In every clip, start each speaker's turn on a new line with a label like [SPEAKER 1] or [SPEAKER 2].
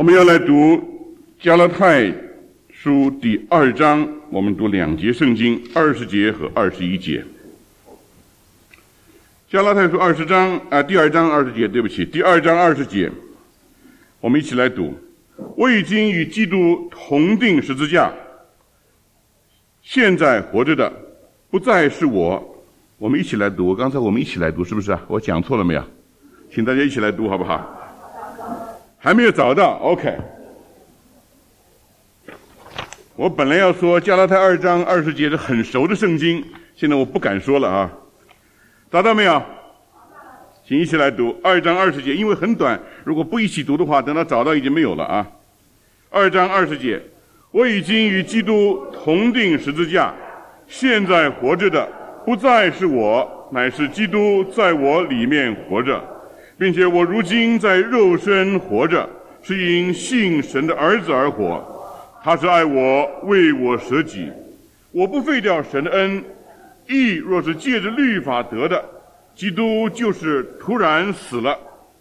[SPEAKER 1] 们要来读加拉太书第2章，我们读2节圣经，20节和21节。加拉太书第2章20节，对不起，第2章20节，我们一起来读。我已经与基督同定十字架，现在活着的不再是我。我们一起来读，刚才我们一起来读，是不是啊？我讲错了没有？请大家一起来读好不好？还没有找到 OK。 我本来要说加拉太2章20节是很熟的圣经，现在我不敢说了啊。找到没有？请一起来读2章20节，因为很短，如果不一起读的话，等到找到已经没有了啊。2章20节，我已经与基督同定十字架，现在活着的不再是我，乃是基督在我里面活着，并且我如今在肉身活着，是因信神的儿子而活。他是爱我，为我舍己。我不废掉神的恩，义若是借着律法得的，基督就是突然死了。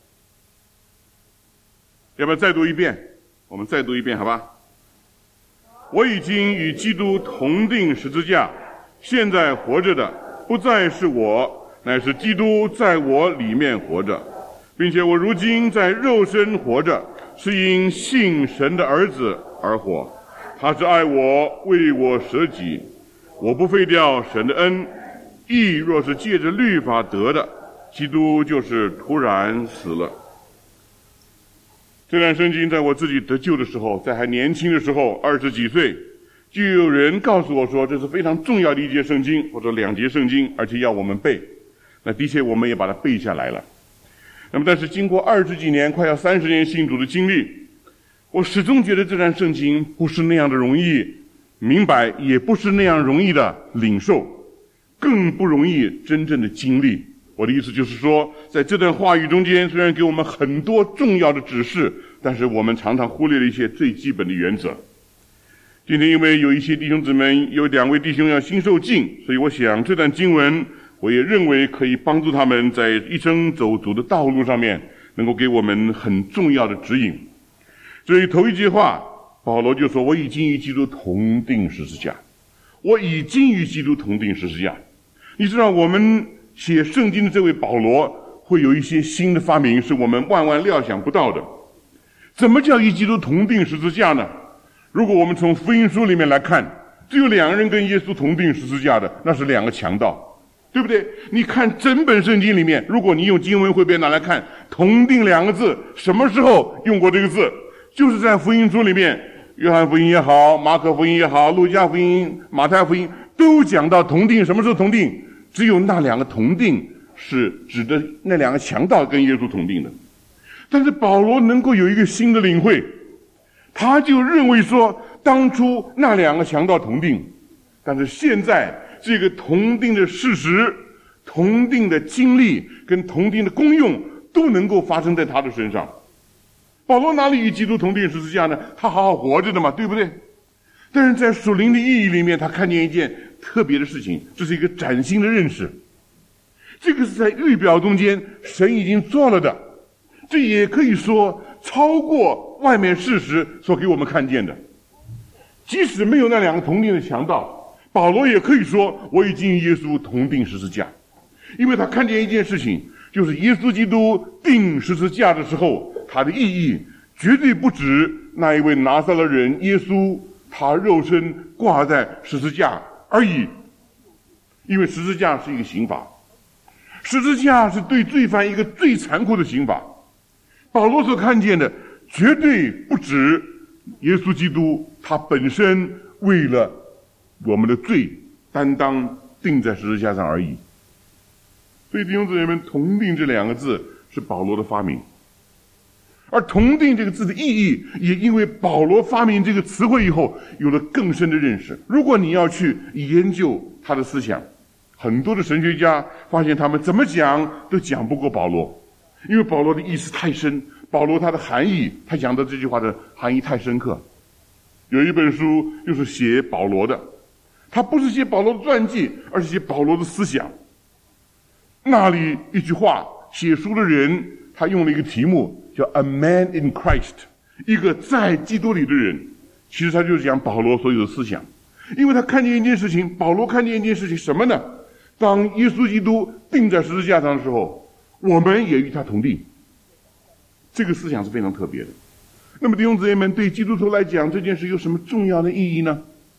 [SPEAKER 1] 要不要再读一遍？我们再读一遍好吧。我已经与基督同定十字架，现在活着的不再是我，乃是基督在我里面活着，并且我如今在肉身活着，是因信神的儿子而活。他是爱我，为我舍己。我不废掉神的恩，义若是借着律法得的，基督就是突然死了。这段圣经在我自己得救的时候，在还年轻的时候，20几岁，就有人告诉我说这是非常重要的一节圣经，或者2节圣经，而且要我们背。那的确我们也把它背下来了。那么但是经过20几年，快要30年信主的经历，我始终觉得这段圣经不是那样的容易明白，也不是那样容易的领受，更不容易真正的经历。我的意思就是说，在这段话语中间，虽然给我们很多重要的指示，但是我们常常忽略了一些最基本的原则。今天因为有一些弟兄姊妹，有2位弟兄要新受浸，所以我想这段经文我也认为可以帮助他们在一生走主的道路上面能够给我们很重要的指引。所以头一句话，保罗就说我已经与基督同定十字架。我已经与基督同定十字架。你知道我们写圣经的这位保罗会有一些新的发明，是我们万万料想不到的。怎么叫与基督同定十字架呢？如果我们从福音书里面来看，只有2个人跟耶稣同定十字架的，那是2个强盗，对不对？你看整本圣经里面，如果你用经文汇编拿来看，同定2个字什么时候用过这个字？就是在福音书里面，约翰福音也好，马可福音也好，路加福音、马太福音都讲到同定。什么时候同定？只有那2个同定是指的那2个强盗跟耶稣同定的。但是保罗能够有一个新的领会，他就认为说当初那2个强盗同定，但是现在这个同定的事实、同定的经历跟同定的功用都能够发生在他的身上。保罗哪里与基督同定十字架呢？他好好活着的嘛，对不对？但是在属灵的意义里面，他看见一件特别的事情，这是一个崭新的认识。这个是在预表中间神已经做了的，这也可以说超过外面事实所给我们看见的。即使没有那2个同定的强盗，保罗也可以说我已经与耶稣同定十字架。因为他看见一件事情，就是耶稣基督定十字架的时候，他的意义绝对不止那一位拿撒勒人耶稣他肉身挂在十字架而已。因为十字架是一个刑罚，十字架是对罪犯一个最残酷的刑罚。保罗所看见的绝对不止耶稣基督他本身为了我们的罪担当钉在十字架上而已。所以弟兄姊妹们，同定这2个字是保罗的发明。而同定这个字的意义，也因为保罗发明这个词汇以后，有了更深的认识。如果你要去研究他的思想，很多的神学家发现他们怎么讲都讲不过保罗，因为保罗的意思太深，保罗他的含义，他讲的这句话的含义太深刻。有一本书就是写保罗的，他不是写保罗的传记，而是写保罗的思想。那里一句话，写书的人他用了一个题目叫 A Man in Christ， 一个在基督里的人，其实他就是讲保罗所有的思想。因为他看见一件事情，保罗看见一件事情，什么呢？当耶稣基督钉在十字架上的时候，我们也与他同定。这个思想是非常特别的。那么弟兄姊妹们，对基督徒来讲，这件事有什么重要的意义呢？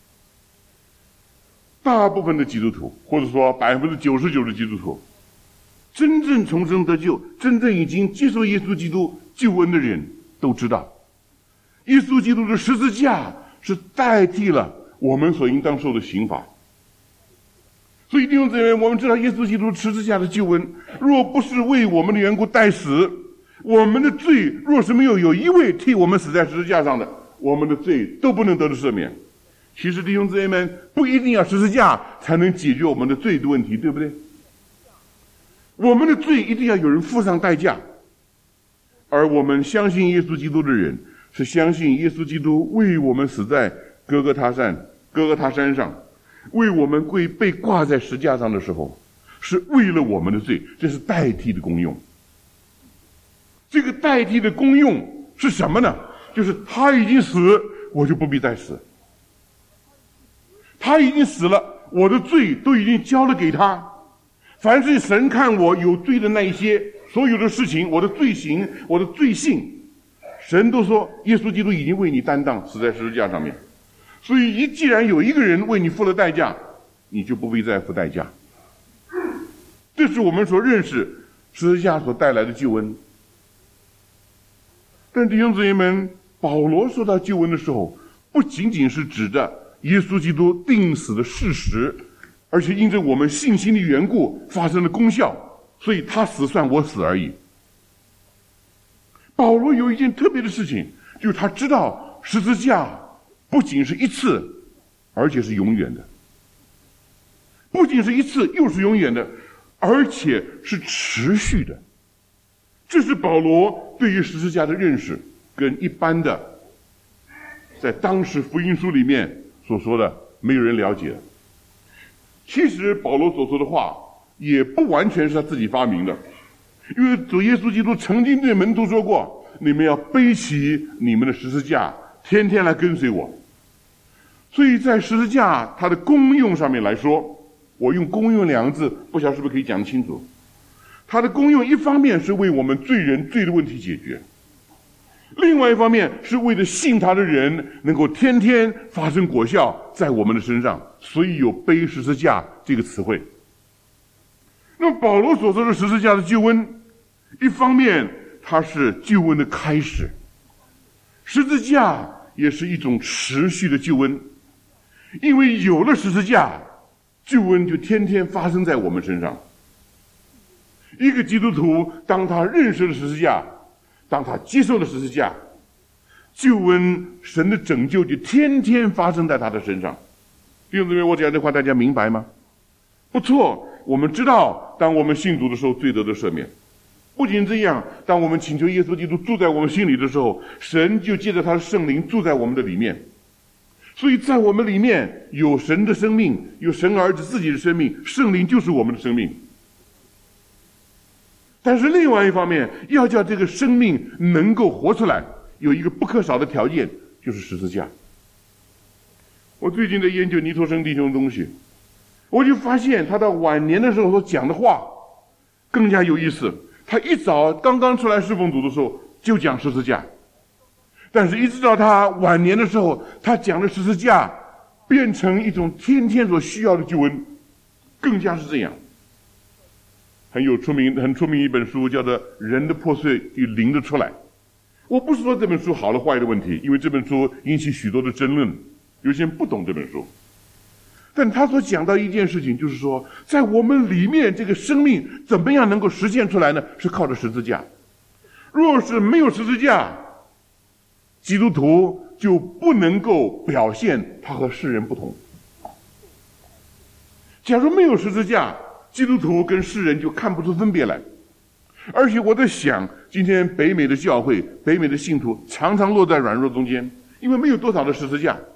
[SPEAKER 1] 大部分的基督徒，或者说99%的基督徒，真正重生得救，真正已经接受耶稣基督救恩的人都知道，耶稣基督的十字架是代替了我们所应当受的刑罚。所以弟兄姊妹，我们知道耶稣基督十字架的救恩，若不是为我们的缘故代死，我们的罪若是没有一位替我们死在十字架上的，我们的罪都不能得到赦免。其实弟兄姊妹们，不一定要十字架才能解决我们的罪的问题，对不对？我们的罪一定要有人付上代价，而我们相信耶稣基督的人，是相信耶稣基督为我们死在哥哥他山上，为我们被挂在石架上的时候，是为了我们的罪，这是代替的功用。这个代替的功用是什么呢？就是他已经死，我就不必再死。他已经死了，我的罪都已经交了给他。凡是神看我有罪的那一些所有的事情，我的罪行，我的罪性，神都说耶稣基督已经为你担当，死在十字架上面。所以既然有一个人为你付了代价，你就不必再付代价。这是我们所认识十字架所带来的救恩。但弟兄姊妹们，保罗说到救恩的时候，不仅仅是指着耶稣基督钉死的事实，而且因着我们信心的缘故发生了功效，所以他死算我死而已。保罗有一件特别的事情，就是他知道十字架不仅是一次，而且是永远的。不仅是一次，又是永远的，而且是持续的。这是保罗对于十字架的认识，跟一般的在当时福音书里面所说的没有人了解。其实保罗所说的话也不完全是他自己发明的，因为主耶稣基督曾经对门徒说过，你们要背起你们的十字架，天天来跟随我。所以在十字架它的功用上面来说，我用功用两个字，不晓得是不是可以讲得清楚。它的功用一方面是为我们罪人罪的问题解决，另外一方面是为了信他的人能够天天发生果效在我们的身上，所以有背十字架这个词汇。那么保罗所说的十字架的救恩，一方面它是救恩的开始，十字架也是一种持续的救恩，因为有了十字架，救恩就天天发生在我们身上。一个基督徒当他认识了十字架，当他接受了十字架，救恩神的拯救就天天发生在他的身上。弟兄姊妹，我讲这话大家明白吗？不错，我们知道当我们信主的时候，罪得的赦免。不仅这样，当我们请求耶稣基督住在我们心里的时候，神就借着他的圣灵住在我们的里面。所以在我们里面有神的生命，有神儿子自己的生命，圣灵就是我们的生命。但是另外一方面，要叫这个生命能够活出来，有一个不可少的条件，就是十字架。我最近在研究尼托生弟兄的东西，我就发现他到晚年的时候所讲的话更加有意思。他一早刚刚出来侍奉主的时候就讲十字架，但是一直到他晚年的时候，他讲的十字架变成一种天天所需要的救恩，更加是这样。很出名一本书，叫做《人的破碎与灵的出来》。我不是说这本书好了坏的问题，因为这本书引起许多的争论，有些人不懂这本书。但他所讲到一件事情，就是说在我们里面这个生命怎么样能够实现出来呢？是靠着十字架。若是没有十字架，基督徒就不能够表现他和世人不同。假如没有十字架，基督徒跟世人就看不出分别来。而且我在想，今天北美的教会，北美的信徒常常落在软弱中间，因为没有多少的十字架。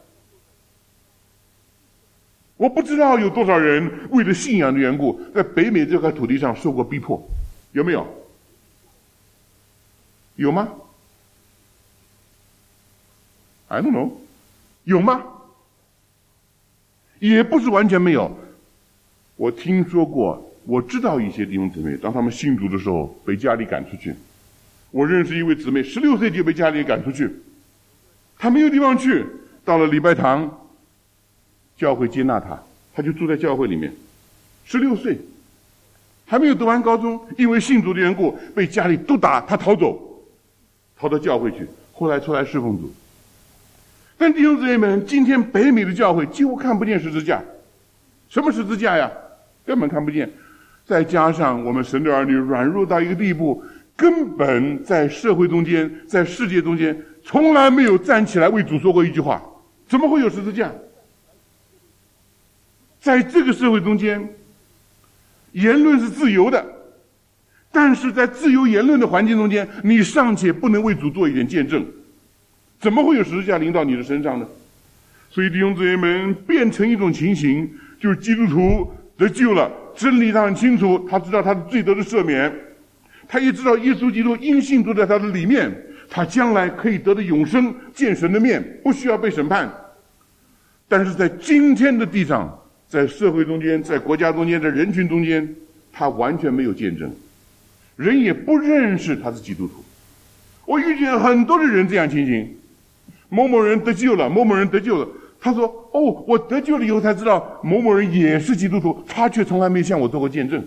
[SPEAKER 1] 我不知道有多少人为了信仰的缘故，在北美这块土地上受过逼迫，有没有？有吗？ I don't know， 有吗？也不是完全没有。我听说过，我知道一些弟兄姊妹，当他们信主的时候被家里赶出去。我认识一位姊妹，16岁就被家里赶出去，她没有地方去，到了礼拜堂，教会接纳她，她就住在教会里面。16岁，还没有读完高中，因为信主的缘故，被家里毒打，她逃走，逃到教会去，后来出来侍奉主。但弟兄姊妹们，今天北美的教会几乎看不见十字架，什么十字架呀？根本看不见。再加上我们神的儿女软弱到一个地步，根本在社会中间，在世界中间，从来没有站起来为主说过一句话，怎么会有十字架？在这个社会中间，言论是自由的，但是在自由言论的环境中间，你尚且不能为主做一点见证，怎么会有十字架临到你的身上呢？所以弟兄姊妹们，变成一种情形，就是基督徒得救了，真理他很清楚，他知道他的罪得的赦免，他也知道耶稣基督因信住在他的里面，他将来可以得的永生，见神的面，不需要被审判。但是在今天的地上，在社会中间，在国家中间，在人群中间，他完全没有见证，人也不认识他是基督徒。我遇见很多的人这样情形，某某人得救了，某某人得救了，他说哦，我得救了以后才知道某某人也是基督徒，他却从来没向我做过见证。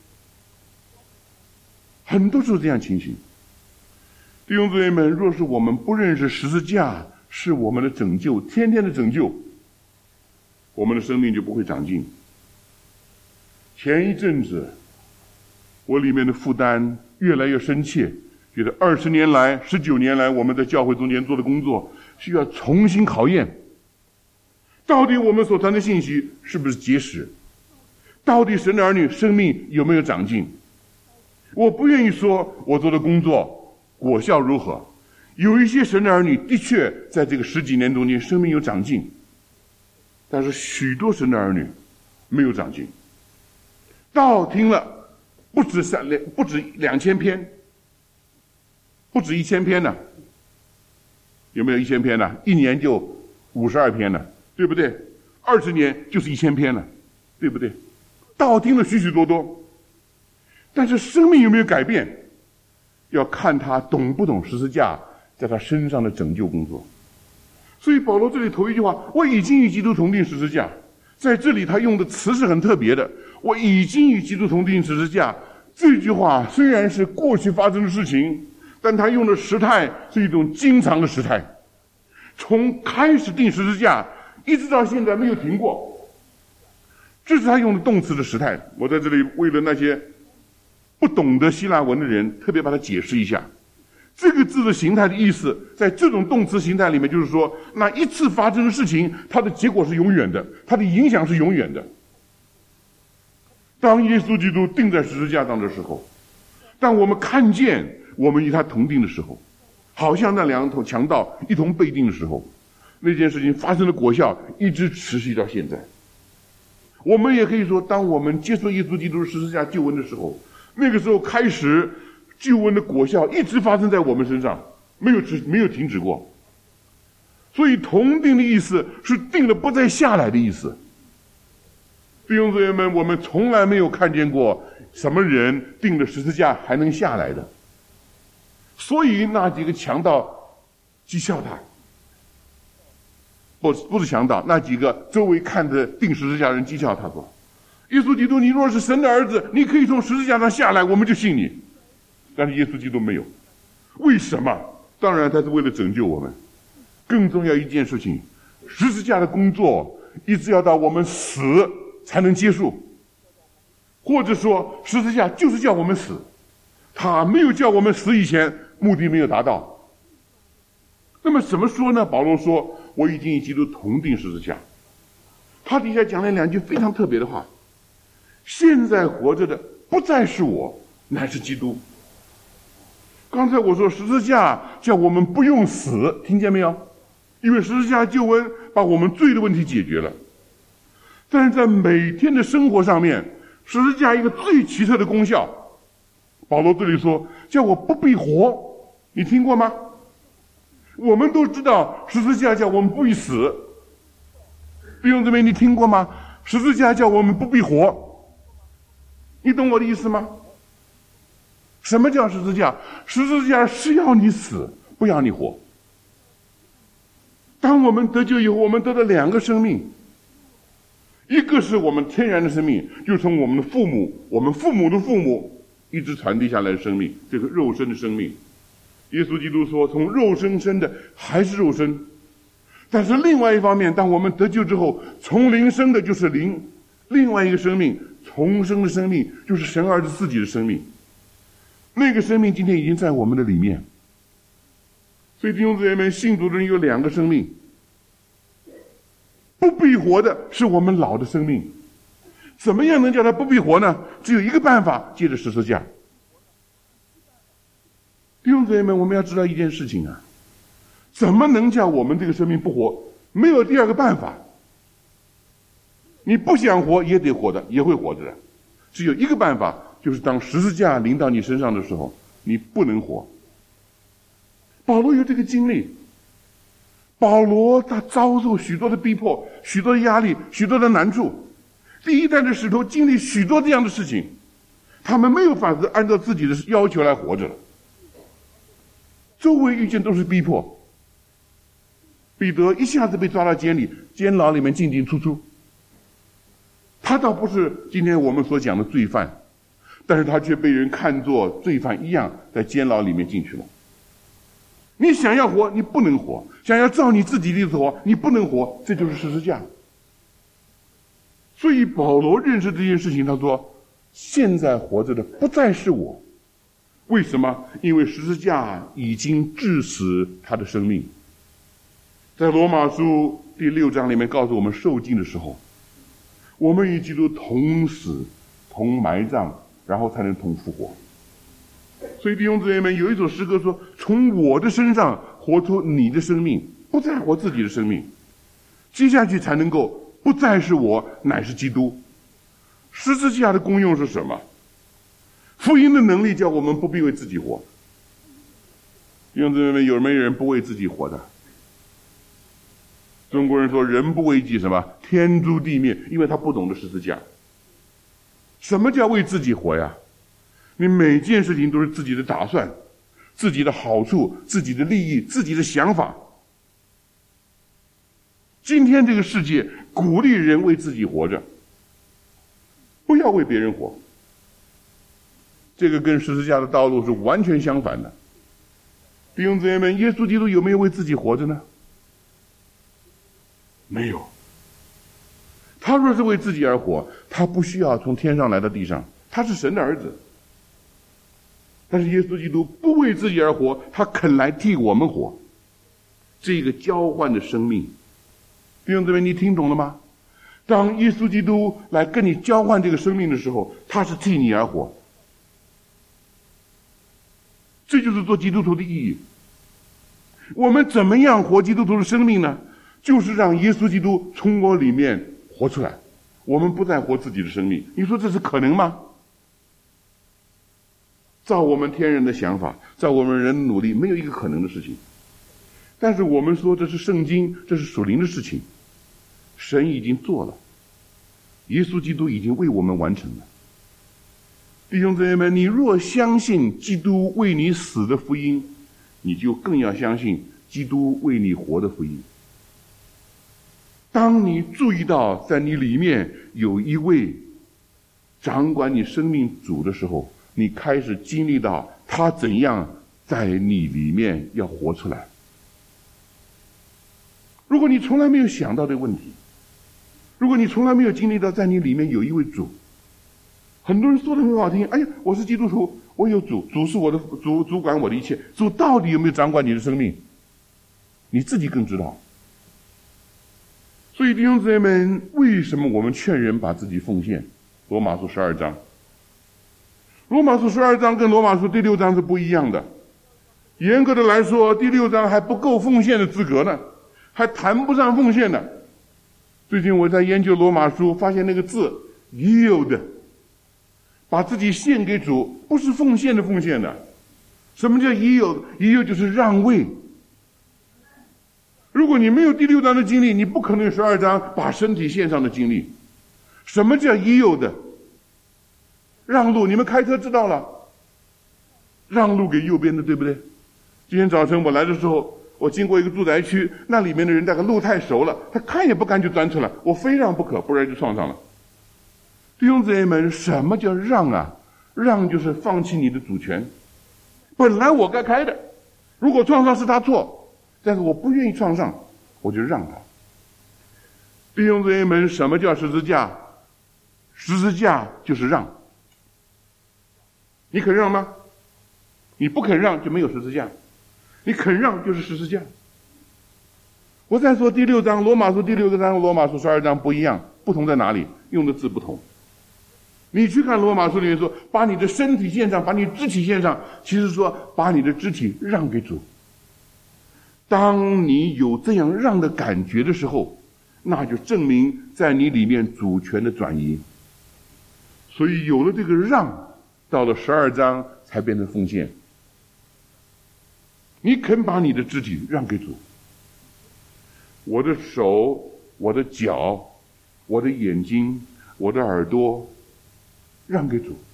[SPEAKER 1] 很多时候这样情形。弟兄姊妹们，若是我们不认识十字架是我们的拯救，天天的拯救，我们的生命就不会长进。前一阵子我里面的负担越来越深切，觉得20年来19年来我们在教会中间做的工作需要重新考验，到底我们所传的信息是不是结实，到底神的儿女生命有没有长进。我不愿意说我做的工作果效如何，有一些神的儿女的确在这个10几年中间生命有长进，但是许多神的儿女没有长进，道听了不止2000篇，不止1000篇呢，有没有1000篇呢？一年就52篇呢，对不对？20年就是1000篇了，对不对？道听了许许多多，但是生命有没有改变，要看他懂不懂十字架在他身上的拯救工作。所以保罗这里头一句话，我已经与基督同定十字架，在这里他用的词是很特别的，我已经与基督同定十字架。这句话虽然是过去发生的事情，但他用的时态是一种经常的时态，从开始定十字架一直到现在没有停过，这是他用的动词的时态。我在这里为了那些不懂得希腊文的人特别把它解释一下，这个字的形态的意思，在这种动词形态里面，就是说那一次发生的事情，它的结果是永远的，它的影响是永远的。当耶稣基督钉在十字架上的时候，当我们看见我们与他同定的时候，好像那两头强盗一同被钉的时候，那件事情发生的果效一直持续到现在。我们也可以说，当我们接受耶稣基督十字架救恩的时候，那个时候开始救恩的果效一直发生在我们身上，没有停止过。所以同定的意思是定了不再下来的意思。弟兄姊妹们，我们从来没有看见过什么人定了十字架还能下来的。所以那几个强盗讥笑他，不是强盗，那几个周围看着钉十字架的人讥笑他说，耶稣基督，你若是神的儿子，你可以从十字架上下来，我们就信你。但是耶稣基督没有。为什么？当然他是为了拯救我们。更重要一件事情，十字架的工作一直要到我们死才能结束，或者说十字架就是叫我们死，他没有叫我们死以前目的没有达到。那么怎么说呢？保罗说我已经与基督同定十字架。他底下讲了两句非常特别的话，现在活着的不再是我，乃是基督。刚才我说十字架叫我们不用死，听见没有？因为十字架救恩把我们罪的问题解决了。但是在每天的生活上面，十字架一个最奇特的功效，保罗这里说叫我不必活，你听过吗？ 我们都知道十字架叫我们不必死，弟兄姊妹，你听过吗？十字架叫我们不必活，你懂我的意思吗？什么叫十字架？十字架是要你死，不要你活。当我们得救以后，我们得了两个生命，一个是我们天然的生命，就是从我们的父母的父母一直传递下来的生命，这个肉身的生命。耶稣基督说，从肉身生的还是肉身，但是另外一方面，当我们得救之后，从灵生的就是灵，另外一个生命，重生的生命，就是神儿子自己的生命。那个生命今天已经在我们的里面。所以弟兄姊妹们，信主的人有两个生命，不必活的是我们老的生命。怎么样能叫它不必活呢？只有一个办法，借着十字架。弟兄姊妹们，我们要知道一件事情啊，怎么能叫我们这个生命不活？没有第二个办法。你不想活也得活的，也会活着的。只有一个办法，就是当十字架临到你身上的时候，你不能活。保罗有这个经历，保罗他遭受许多的逼迫，许多的压力，许多的难处。第一代的使徒经历许多这样的事情，他们没有法子按照自己的要求来活着了，周围遇见都是逼迫。彼得一下子被抓到监牢里面进进出出，他倒不是今天我们所讲的罪犯，但是他却被人看作罪犯一样，在监牢里面进去了。你想要活，你不能活；想要照你自己的意思活，你不能活。这就是十字架。所以保罗认识这件事情，他说：“现在活着的不再是我。”为什么？因为十字架已经致死他的生命。在罗马书第6章里面告诉我们，受尽的时候，我们与基督同死、同埋葬，然后才能同复活。所以弟兄姊妹们，有一首诗歌说：“从我的身上活出你的生命，不再活自己的生命。”接下去才能够不再是我，乃是基督。十字架的功用是什么？福音的能力叫我们不必为自己活。弟兄姊妹们，有没有人不为自己活的？中国人说人不为己什么？天诛地灭，因为他不懂得十字架。什么叫为自己活呀？你每件事情都是自己的打算，自己的好处，自己的利益，自己的想法。今天这个世界鼓励人为自己活着，不要为别人活。这个跟十字架的道路是完全相反的。弟兄姊妹们，耶稣基督有没有为自己活着呢？没有。他若是为自己而活，他不需要从天上来到地上，他是神的儿子。但是耶稣基督不为自己而活，他肯来替我们活，这个交换的生命。弟兄姊妹，你听懂了吗？当耶稣基督来跟你交换这个生命的时候，他是替你而活。这就是做基督徒的意义。我们怎么样活基督徒的生命呢？就是让耶稣基督从我里面活出来，我们不再活自己的生命。你说这是可能吗？照我们天人的想法，照我们人的努力，没有一个可能的事情。但是我们说这是圣经，这是属灵的事情，神已经做了，耶稣基督已经为我们完成了。弟兄姊妹们，你若相信基督为你死的福音，你就更要相信基督为你活的福音。当你注意到在你里面有一位掌管你生命主的时候，你开始经历到他怎样在你里面要活出来。如果你从来没有想到这个问题，如果你从来没有经历到在你里面有一位主，很多人说的很好听，哎呀，我是基督徒，我有主，主是我的主管我的一切。主到底有没有掌管你的生命？你自己更知道。所以弟兄姊妹们，为什么我们劝人把自己奉献？罗马书12章。罗马书12章跟罗马书第6章是不一样的。严格的来说，第6章还不够奉献的资格呢，还谈不上奉献呢。最近我在研究罗马书，发现那个字 yield， 把自己献给主，不是奉献的奉献的。什么叫 yield？ yield 就是让位。 如果你没有第6章的经历，你不可能有12章把身体献上的经历。什么叫已有的？让路，你们开车知道了，让路给右边的，对不对？今天早晨我来的时候，我经过一个住宅区，那里面的人大概路太熟了，他看也不敢就钻出来，我非让不可，不然就撞上了。弟兄姊妹们，什么叫让啊？让就是放弃你的主权。本来我该开的，如果撞上是他错，但是我不愿意撞上，我就让他。弟兄姊妹们，什么叫十字架？十字架就是让。你肯让吗？你不肯让就没有十字架，你肯让就是十字架。我再说第6章，罗马书第6章和罗马书12章不一样，不同在哪里？用的字不同。你去看罗马书里面说，把你的身体献上，把你肢体献上，其实说把你的肢体让给主。当你有这样让的感觉的时候，那就证明在你里面主权的转移。所以有了这个让，到了12章才变成奉献。你肯把你的肢体让给主，我的手，我的脚，我的眼睛，我的耳朵让给主。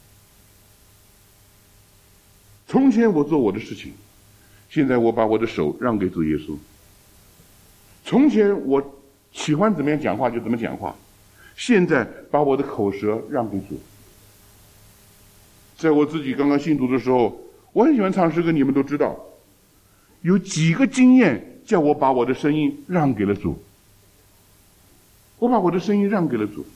[SPEAKER 1] 从前我做我的事情，现在我把我的手让给主耶稣。从前我喜欢怎么样讲话就怎么讲话，现在把我的口舌让给主。在我自己刚刚信主的时候，我很喜欢唱诗歌，你们都知道，有几个经验叫我把我的声音让给了主。我把我的声音让给了主，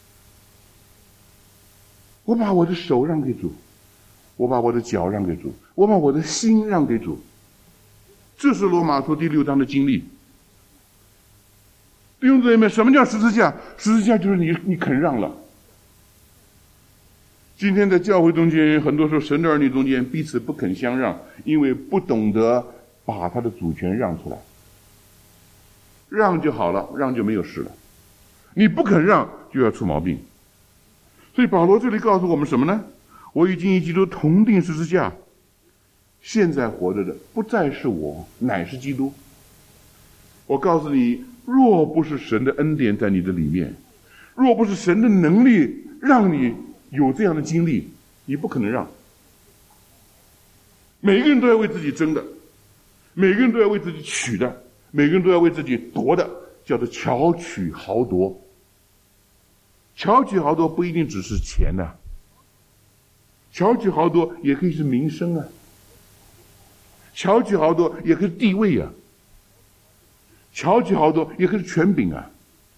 [SPEAKER 1] 我把我的手让给主，我把我的脚让给主，我把我的心让给主。这是罗马书第6章的经历。弟兄姊妹们，什么叫十字架？十字架就是你肯让了。今天在教会中间，很多时候神的儿女中间彼此不肯相让，因为不懂得把他的主权让出来。让就好了，让就没有事了。你不肯让，就要出毛病。所以保罗这里告诉我们什么呢？我已经与基督同定十字架，现在活着的不再是我，乃是基督。我告诉你，若不是神的恩典在你的里面，若不是神的能力让你有这样的经历，你不可能让。每个人都要为自己争的，每个人都要为自己取的，每个人都要为自己夺的，叫做巧取豪夺。巧取豪夺不一定只是钱呐，巧取豪夺也可以是名声啊，巧取豪夺也可以是地位啊，巧取豪夺也可以是权柄啊。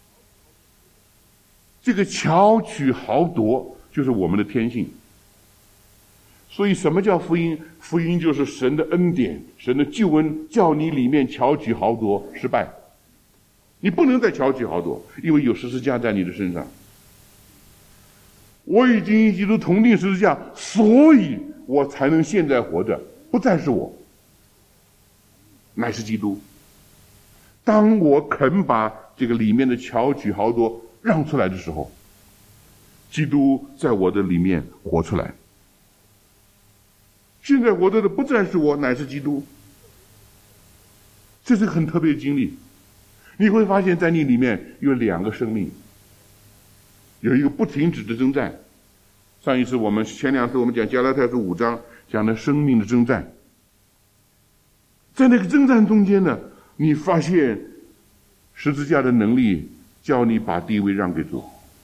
[SPEAKER 1] 这个巧取豪夺就是我们的天性。所以什么叫福音？福音就是神的恩典，神的救恩，叫你里面巧取豪夺失败。你不能再巧取豪夺，因为有十字架在你的身上。我已经与基督同定十字架，所以我才能现在活着，不再是我，乃是基督。当我肯把这个里面的巧取豪夺让出来的时候，基督在我的里面活出来。现在活着的不再是我，乃是基督。这是很特别的经历。你会发现在你里面有2个生命，有一个不停止的征战。上一次前2次我们讲加拉太书5章讲的生命的征战，在那个征战中间呢，你发现十字架的能力叫你把地位让给主。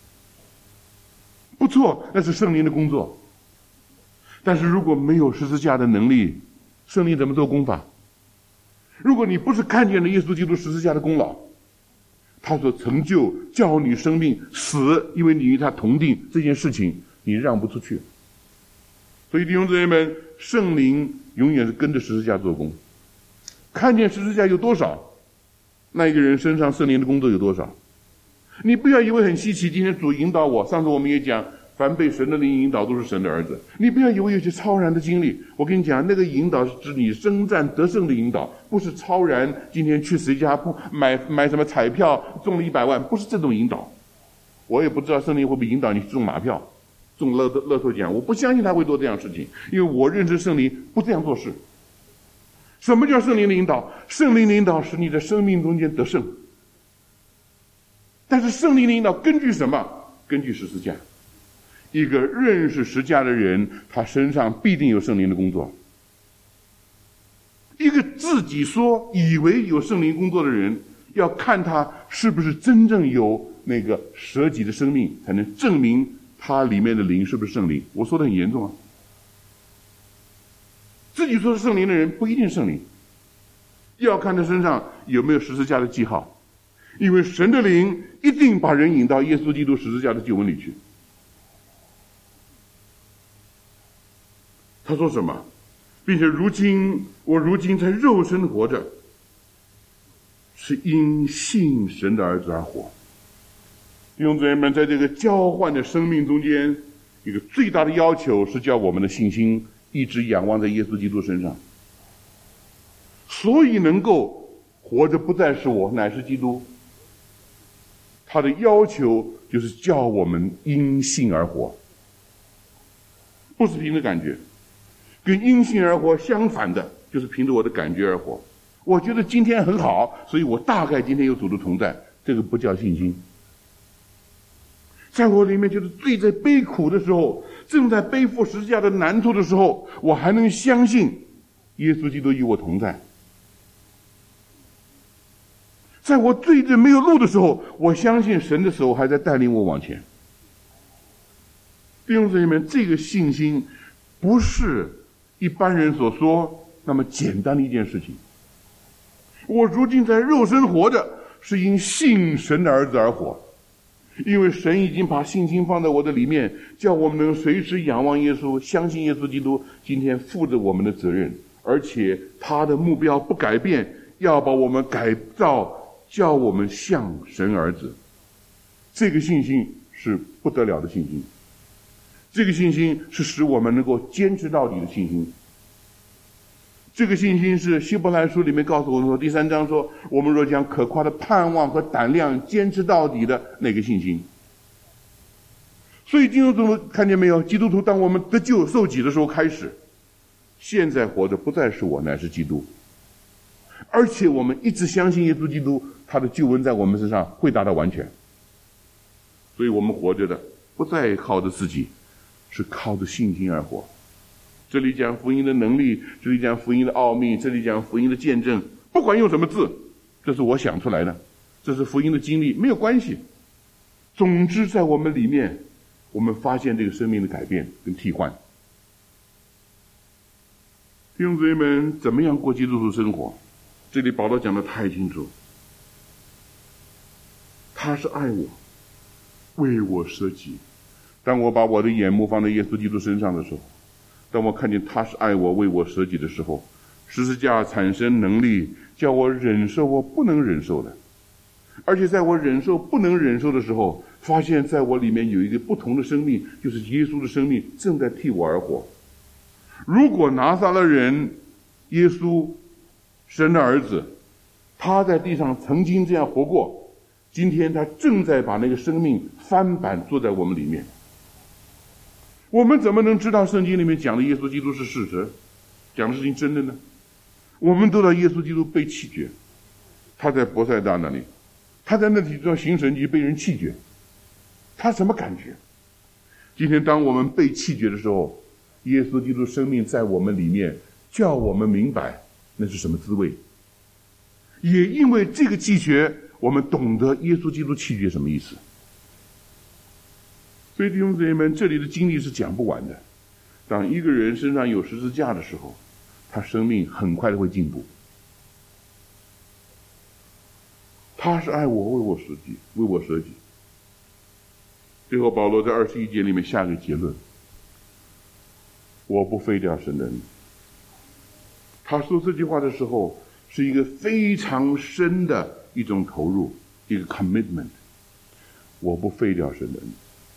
[SPEAKER 1] 不错，那是圣灵的工作。但是如果没有十字架的能力，圣灵怎么做工法？如果你不是看见了耶稣基督十字架的功劳，他所成就叫你生命死，因为你与他同定这件事情，你让不出去。所以弟兄姊妹们，圣灵永远是跟着十字架做工。看见十字架有多少，那一个人身上圣灵的工作有多少。你不要以为很稀奇，今天主引导我，上次我们也讲，凡被神的灵引导都是神的儿子。你不要以为有些超然的经历，我跟你讲，那个引导是指你征战得胜的引导，不是超然今天去谁家不买什么彩票中了100万，不是这种引导。我也不知道圣灵会不会引导你中马票中乐透奖，我不相信他会做这样的事情，因为我认识圣灵不这样做事。 什么叫圣灵的引导？圣灵的引导使你在生命中间得胜。但是圣灵的引导根据什么？根据十字架。一个认识十字架的人，他身上必定有圣灵的工作。一个自己说以为有圣灵工作的人，要看他是不是真正有那个舍己的生命，才能证明他里面的灵是不是圣灵。我说的很严重啊。自己说是圣灵的人不一定圣灵，要看他身上有没有十字架的记号。因为神的灵一定把人引到耶稣基督十字架的救恩里去。他说什么？并且我如今在肉身活着，是因信神的儿子而活。弟兄姊妹们，在这个交换的生命中间，一个最大的要求是叫我们的信心一直仰望在耶稣基督身上。所以能够活着不再是我，乃是基督。他的要求就是叫我们因信而活，不是凭着感觉。跟因信而活相反的，就是凭着我的感觉而活。我觉得今天很好，所以我大概今天有主的同在，这个不叫信心。在我里面就是最在悲苦的时候，正在背负十字架的难处的时候，我还能相信耶稣基督与我同在。在我最没有路的时候，我相信神的手还在带领我往前。弟兄姊妹们，这个信心不是一般人所说那么简单的一件事情。我如今在肉身活着，是因信神的儿子而活。因为神已经把信心放在我的里面，叫我们能随时仰望耶稣，相信耶稣基督今天负着我们的责任，而且他的目标不改变，要把我们改造，叫我们像神儿子。这个信心是不得了的信心，这个信心是使我们能够坚持到底的信心。这个信心是希伯来书里面告诉我们说，第3章说，我们若将可夸的盼望和胆量坚持到底的那个信心。所以基督徒看见没有？基督徒当我们得救受洗的时候开始，现在活着不再是我，乃是基督。而且我们一直相信耶稣基督，他的救恩在我们身上会达到完全。所以我们活着的不再靠着自己，是靠着信心而活。这里讲福音的能力，这里讲福音的奥秘，这里讲福音的见证，不管用什么字，这是我想出来的，这是福音的经历，没有关系。总之在我们里面，我们发现这个生命的改变跟替换。弟兄姊妹们，怎么样过基督徒生活？这里保罗讲得太清楚，他是爱我，为我舍己。当我把我的眼目放在耶稣基督身上的时候，当我看见他是爱我为我舍己的时候，十字架产生能力，叫我忍受我不能忍受的。而且在我忍受不能忍受的时候，发现在我里面有一个不同的生命，就是耶稣的生命正在替我而活。如果拿撒勒人耶稣，神的儿子，他在地上曾经这样活过，今天他正在把那个生命翻版做在我们里面。我们怎么能知道圣经里面讲的耶稣基督是事实，讲的事情真的呢？我们都知道耶稣基督被弃绝，他在伯赛大那里，他在那里做行神迹被人弃绝，他什么感觉？今天当我们被弃绝的时候，耶稣基督生命在我们里面，叫我们明白那是什么滋味。也因为这个弃绝，我们懂得耶稣基督弃绝什么意思。所以弟兄姊妹们，这里的经历是讲不完的。当一个人身上有十字架的时候，他生命很快的会进步。他是爱我，为我舍己，为我舍己。最后保罗在21节里面下个结论：我不废掉神的恩。他说这句话的时候，是一个非常深的一种投入，一个 commitment。我不废掉神的恩。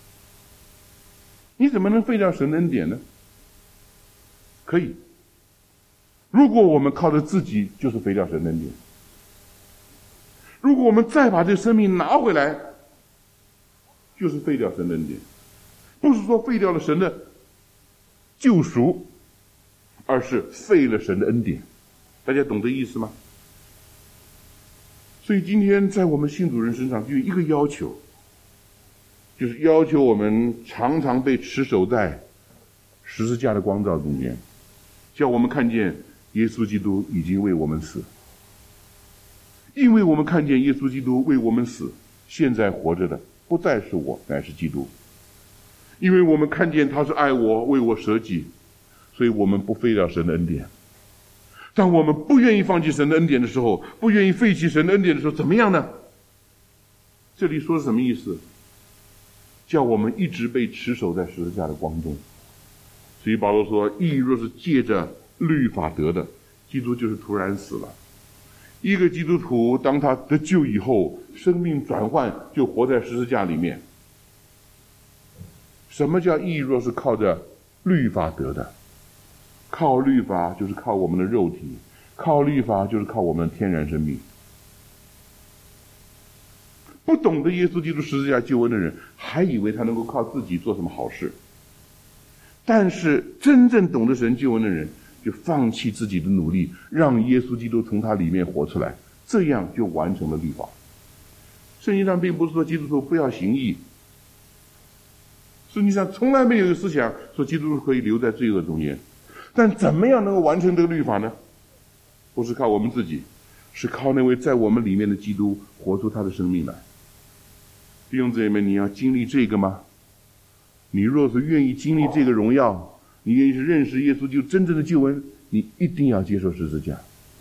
[SPEAKER 1] 你怎么能废掉神的恩典呢？可以。如果我们靠着自己，就是废掉神的恩典。如果我们再把这生命拿回来，就是废掉神的恩典。不是说废掉了神的救赎，而是废了神的恩典。 大家懂这意思吗？所以今天在我们信主人身上就有一个要求，就是要求我们常常被持守在十字架的光照中间，叫我们看见耶稣基督已经为我们死。因为我们看见耶稣基督为我们死，现在活着的不再是我，乃是基督。因为我们看见他是爱我，为我舍己，所以我们不废掉神的恩典。当我们不愿意放弃神的恩典的时候，不愿意废弃神的恩典的时候，怎么样呢？这里说是什么意思？叫我们一直被持守在十字架的光中。所以保罗说，义若是借着律法得的，基督就是突然死了。一个基督徒当他得救以后，生命转换，就活在十字架里面。什么叫义若是靠着律法得的？靠律法就是靠我们的肉体，靠律法就是靠我们的天然生命。不懂得耶稣基督十字架救恩的人，还以为他能够靠自己做什么好事。但是真正懂得神救恩的人，就放弃自己的努力，让耶稣基督从他里面活出来，这样就完成了律法。圣经上并不是说基督徒不要行义，圣经上从来没有一个思想说基督徒可以留在罪恶中间。但怎么样能够完成这个律法呢？不是靠我们自己，是靠那位在我们里面的基督活出他的生命来。弟兄姊妹们，你要经历这个吗？你若是愿意经历这个荣耀，你愿意是认识耶稣就真正的救恩，你一定要接受十字架。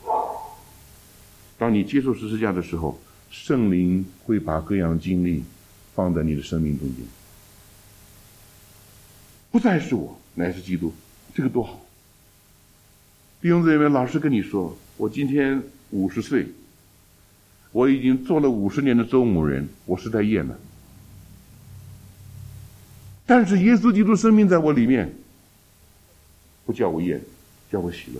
[SPEAKER 1] 当你接受十字架的时候，圣灵会把各样的经历放在你的生命中间。不再是我，乃是基督，这个多好。弟兄姊妹们，老实跟你说，我今天50岁，我已经做了50年的周牧人，我实在厌了。但是耶稣基督生命在我里面，不叫我厌，叫我喜乐。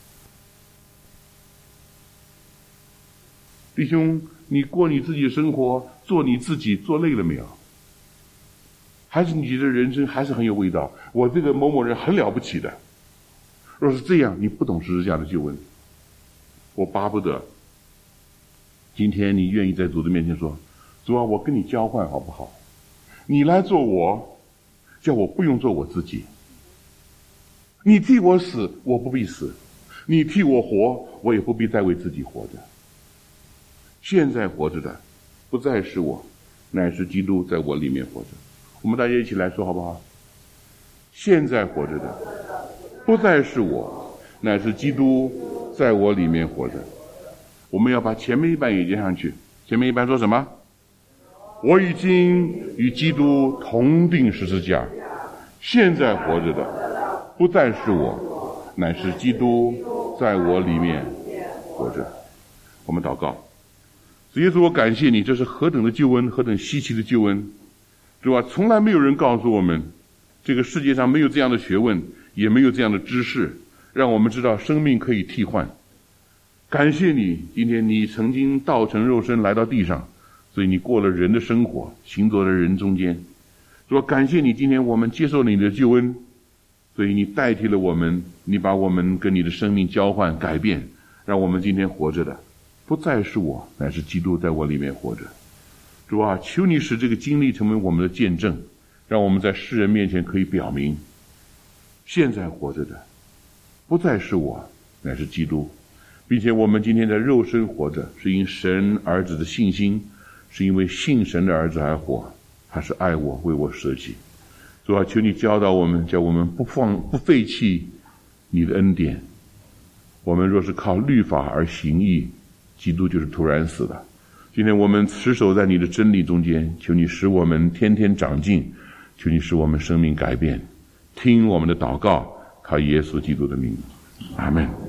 [SPEAKER 1] 弟兄，你过你自己的生活，做你自己，做累了没有？还是你觉得人生还是很有味道？我这个某某人很了不起的。若是这样，你不懂十字架的救恩。我巴不得今天你愿意在主的面前说，主啊，我跟你交换好不好？你来做我，叫我不用做我自己。你替我死，我不必死；你替我活，我也不必再为自己活着。现在活着的不再是我，乃是基督在我里面活着。我们大家一起来说好不好？现在活着的不再是我，乃是基督在我里面活着。我们要把前面一半也接上去。前面一半说什么？我已经与基督同定十字架，现在活着的不再是我，乃是基督在我里面活着。我们祷告。主耶稣，我感谢你，这是何等的救恩，何等稀奇的救恩。主啊，从来没有人告诉我们，这个世界上没有这样的学问，也没有这样的知识，让我们知道生命可以替换。感谢你，今天你曾经道成肉身来到地上，所以你过了人的生活，行走在人中间。主啊，感谢你，今天我们接受了你的救恩，所以你代替了我们，你把我们跟你的生命交换改变，让我们今天活着的不再是我，乃是基督在我里面活着。主啊，求你使这个经历成为我们的见证，让我们在世人面前可以表明，现在活着的不再是我，乃是基督，并且我们今天在肉身活着，是因神儿子的信心，是因为信神的儿子而活，他是爱我，为我舍己。主啊，求你教导我们，叫我们不废弃你的恩典。我们若是靠律法而行义，基督就是突然死的。今天我们持守在你的真理中间，求你使我们天天长进，求你使我们生命改变。听我们的祷告，靠耶稣基督的名，阿们。